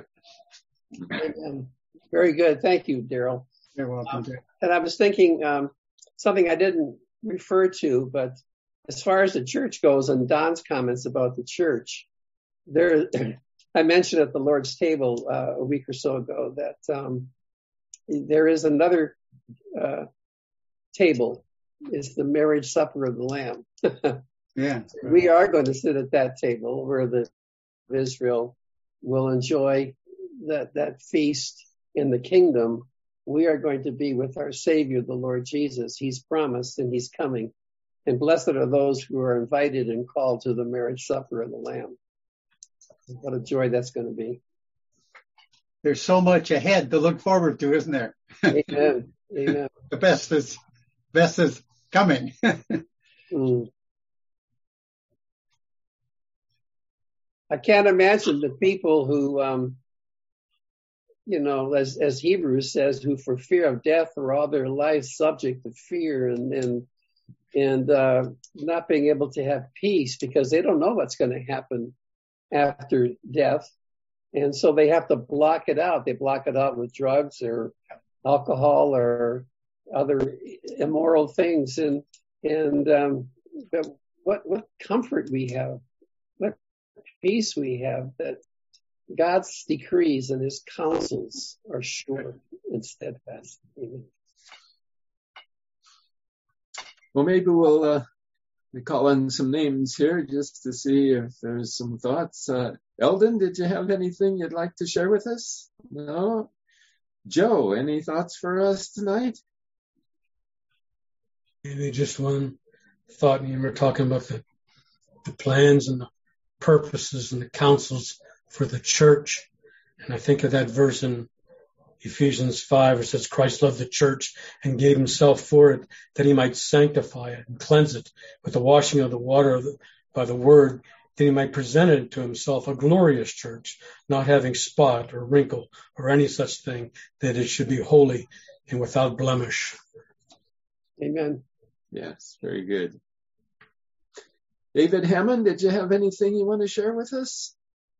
Very good. Thank you, Daryl. You're welcome. And I was thinking something I didn't refer to, but as far as the church goes, and Don's comments about the church, I mentioned at the Lord's table a week or so ago that there is another table. It's the marriage supper of the Lamb. Yeah, we are going to sit at that table where the Israel will enjoy that feast in the kingdom. We are going to be with our Savior, the Lord Jesus. He's promised and he's coming. And blessed are those who are invited and called to the marriage supper of the Lamb. What a joy that's going to be. There's so much ahead to look forward to, isn't there? Amen. Amen. The best is coming. I can't imagine the people who, as Hebrews says, who for fear of death are all their lives subject to fear and not being able to have peace because they don't know what's going to happen after death. And so they have to block it out. They block it out with drugs or alcohol or other immoral things. But what comfort we have, what peace we have that God's decrees and his counsels are sure and steadfast. Amen. Well, maybe we'll call on some names here just to see if there's some thoughts. Eldon, did you have anything you'd like to share with us? No? Joe, any thoughts for us tonight? Maybe just one thought. You were talking about the plans and the purposes and the counsels for the church. And I think of that verse in Ephesians 5, where it says, Christ loved the church and gave himself for it, that he might sanctify it and cleanse it with the washing of the water by the word, that he might present it to himself a glorious church, not having spot or wrinkle or any such thing, that it should be holy and without blemish. Amen. Yes, very good. David Hammond, did you have anything you want to share with us?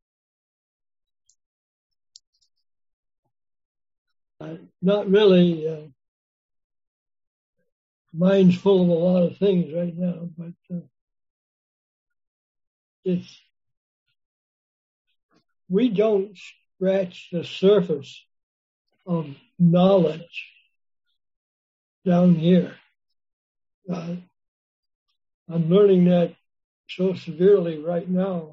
Not really. Mine's full of a lot of things right now, but we don't scratch the surface of knowledge down here. I'm learning that so severely right now.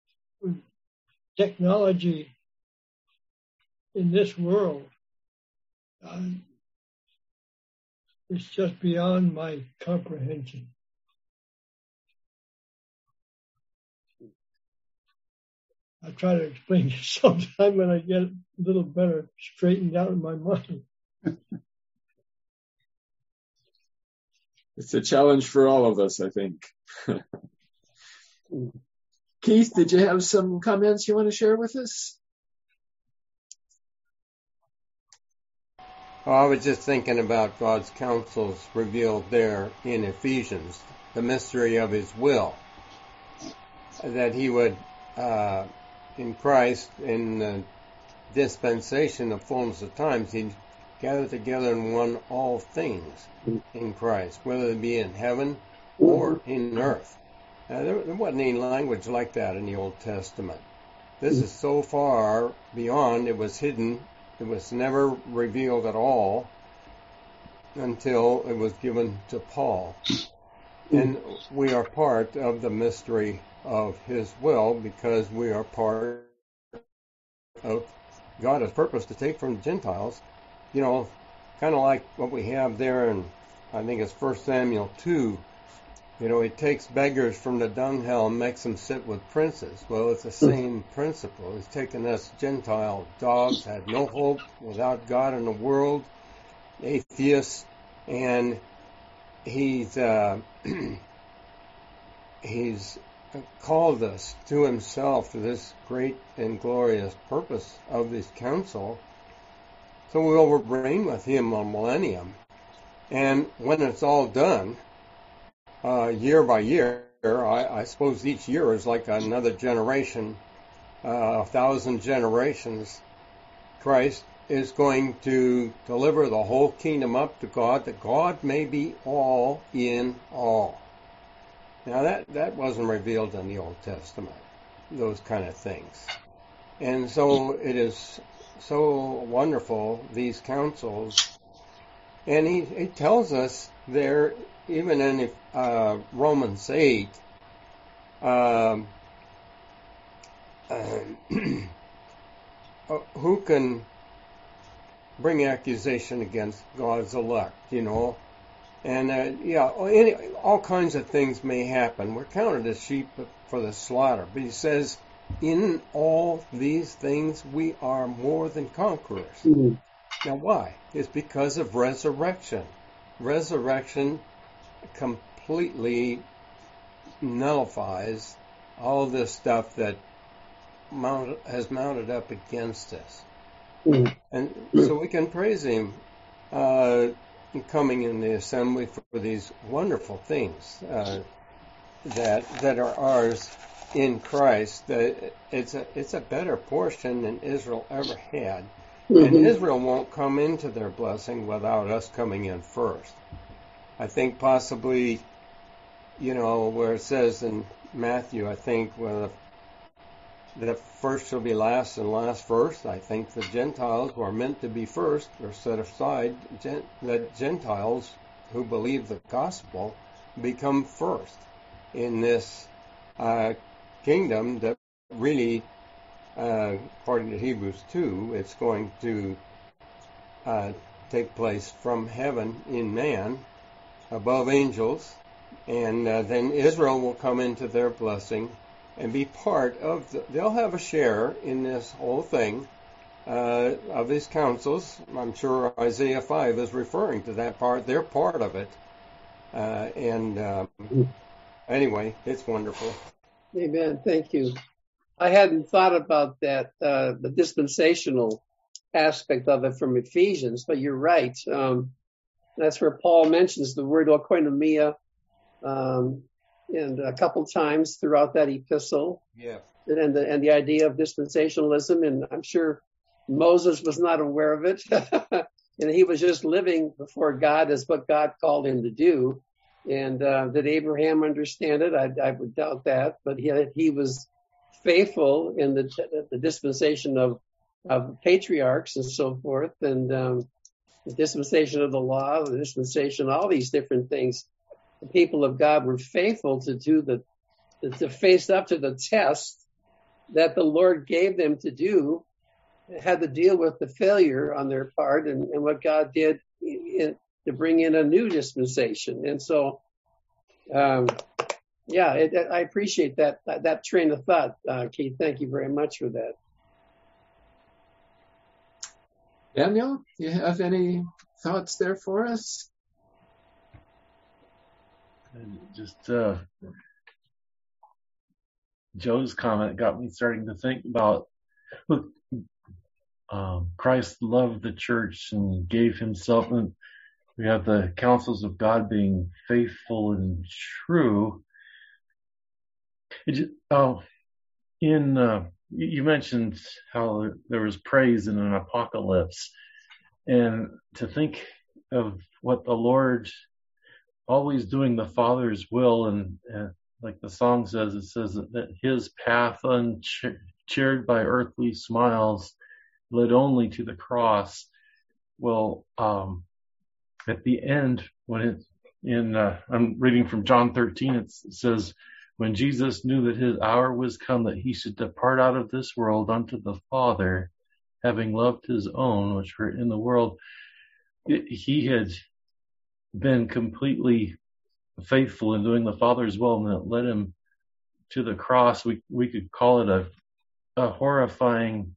Technology in this world, it's just beyond my comprehension. I'll try to explain it sometime when I get a little better straightened out in my mind. It's a challenge for all of us, I think. Keith, did you have some comments you want to share with us? Well, I was just thinking about God's counsels revealed there in Ephesians, the mystery of his will, that he would, in Christ, in the dispensation of fullness of times, he'd gather together in one all things in Christ, whether it be in heaven or in earth. There wasn't any language like that in the Old Testament. This is so far beyond, it was hidden. It was never revealed at all until it was given to Paul. And we are part of the mystery of his will because we are part of God's purpose to take from the Gentiles. You know, kind of like what we have there in, I think it's 1 Samuel 2. You know, he takes beggars from the dunghill and makes them sit with princes. Well, it's the same principle. He's taken us Gentile dogs, had no hope without God in the world, atheists, and he's called us to himself to this great and glorious purpose of this council. So we will reign with him a millennium. And when it's all done, year by year, I suppose each year is like another generation, 1,000 generations. Christ is going to deliver the whole kingdom up to God, that God may be all in all. Now that wasn't revealed in the Old Testament, those kind of things. And so it is so wonderful, these counsels. And he tells us there, even in Romans 8, who can bring accusation against God's elect, you know? And, all kinds of things may happen. We're counted as sheep for the slaughter. But he says, in all these things, we are more than conquerors. Mm-hmm. Now, why? It's because of resurrection. Resurrection completely nullifies all this stuff that has mounted up against us. Mm. And so we can praise him coming in the assembly for these wonderful things that are ours in Christ. It's a better portion than Israel ever had. Mm-hmm. And Israel won't come into their blessing without us coming in first. I think possibly, where it says in Matthew, I think, where the first shall be last and last first, I think the Gentiles who are meant to be first are set aside, that Gentiles who believe the gospel become first in this kingdom that really, according to Hebrews 2, it's going to take place from heaven in man. above angels, and then Israel will come into their blessing and be part of they'll have a share in this whole thing of his counsels. I'm sure Isaiah 5 is referring to that part. They're part of it. Anyway, it's wonderful. Amen. Thank you. I hadn't thought about that, the dispensational aspect of it from Ephesians, but you're right. That's where Paul mentions the word oikonomia and a couple times throughout that epistle. Yeah. And the idea of dispensationalism, and I'm sure Moses was not aware of it, and he was just living before God as what God called him to do. And did Abraham understand it? I would doubt that, but he was faithful in the dispensation of patriarchs and so forth, and the dispensation of the law, the dispensation, all these different things. The people of God were faithful to do to face up to the test that the Lord gave them to do. It had to deal with the failure on their part and what God did to bring in a new dispensation. And so, I appreciate that train of thought, Keith. Thank you very much for that. Daniel, do you have any thoughts there for us? Just Joe's comment got me starting to think about, look, Christ loved the church and gave himself, and we have the counsels of God being faithful and true. You mentioned how there was praise in an apocalypse, and to think of what the Lord always doing the Father's will, and like the song says, it says that his path uncheered by earthly smiles led only to the cross. Well, at the end, when I'm reading from John 13, it says, when Jesus knew that his hour was come, that he should depart out of this world unto the Father, having loved his own which were in the world, he had been completely faithful in doing the Father's will, and it led him to the cross. We could call it a horrifying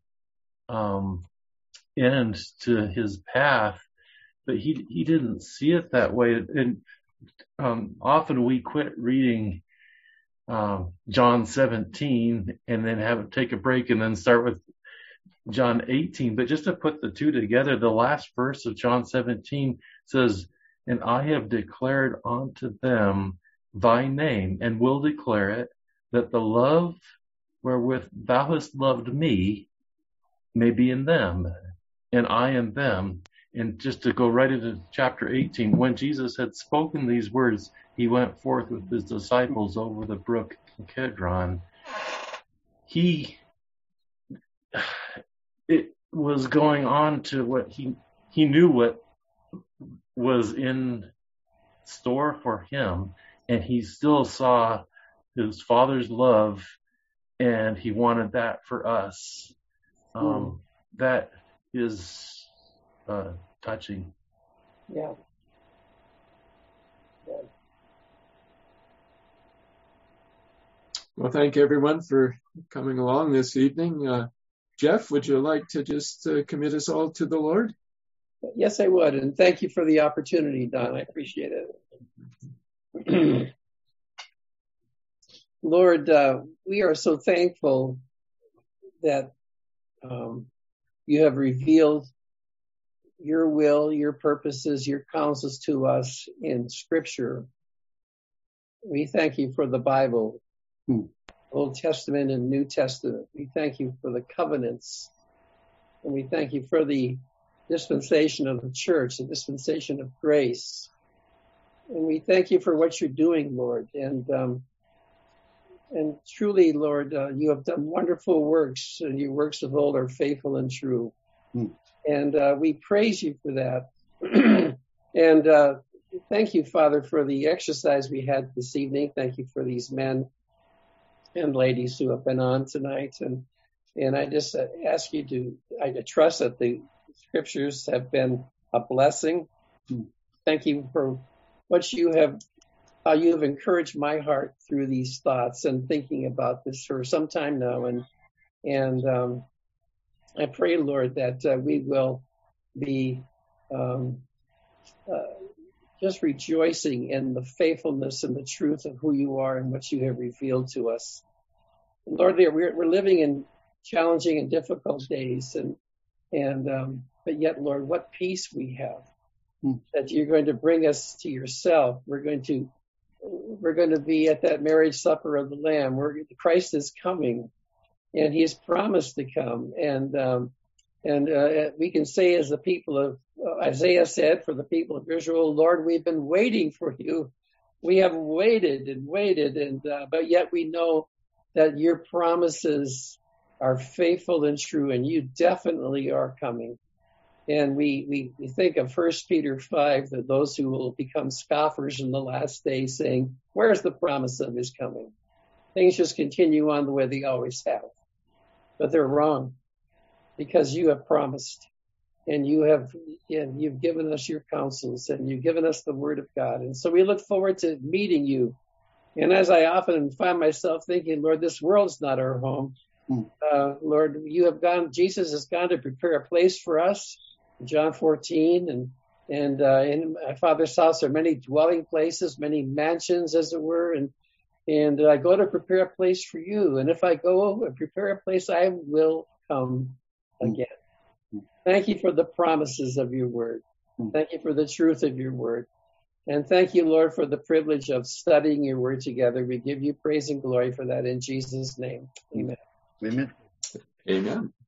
end to his path, but he didn't see it that way. And often we quit reading John 17 and then take a break and then start with John 18. But just to put the two together, the last verse of John 17 says, and I have declared unto them thy name, and will declare it, that the love wherewith thou hast loved me may be in them, and I in them. And just to go right into chapter 18, when Jesus had spoken these words, he went forth with his disciples over the brook Kedron. It was going on to what he knew what was in store for him, and he still saw his Father's love, and he wanted that for us. That is touching. Yeah. Well, thank everyone for coming along this evening. Jeff, would you like to just commit us all to the Lord? Yes, I would. And thank you for the opportunity, Don. I appreciate it. Lord, we are so thankful that you have revealed your will, your purposes, your counsels to us in Scripture. We thank you for the Bible, Old Testament and New Testament. We thank you for the covenants, and we thank you for the dispensation of the church, the dispensation of grace. And we thank you for what you're doing, Lord. And truly, Lord, you have done wonderful works, and your works of old are faithful and true. And we praise you for that. And thank you, Father, for the exercise we had this evening. Thank you for these men and ladies who have been on tonight. And I just ask you I trust that the Scriptures have been a blessing. Thank you for how you have encouraged my heart through these thoughts and thinking about this for some time now. And I pray, Lord, that we will be just rejoicing in the faithfulness and the truth of who you are and what you have revealed to us. And Lord, we're living in challenging and difficult days, but yet, Lord, what peace we have that you're going to bring us to yourself. We're going to be at that marriage supper of the Lamb, where Christ is coming, and He has promised to come. And we can say, as the people of Isaiah said, for the people of Israel, Lord, we've been waiting for you. We have waited and waited, but yet we know that your promises are faithful and true, and you definitely are coming. And we think of 1 Peter 5, that those who will become scoffers in the last days, saying, where's the promise of his coming? Things just continue on the way they always have. But they're wrong, because you have promised, and you've given us your counsels, and you've given us the word of God. And so we look forward to meeting you. And as I often find myself thinking, Lord, this world's not our home. Lord, Jesus has gone to prepare a place for us, John 14, and in my Father's house are many dwelling places, many mansions, as it were, and I go to prepare a place for you. And if I go and prepare a place, I will come again. Thank you for the promises of your word. Thank you for the truth of your word. And thank you, Lord, for the privilege of studying your word together. We give you praise and glory for that in Jesus' name. Amen. Amen. Amen.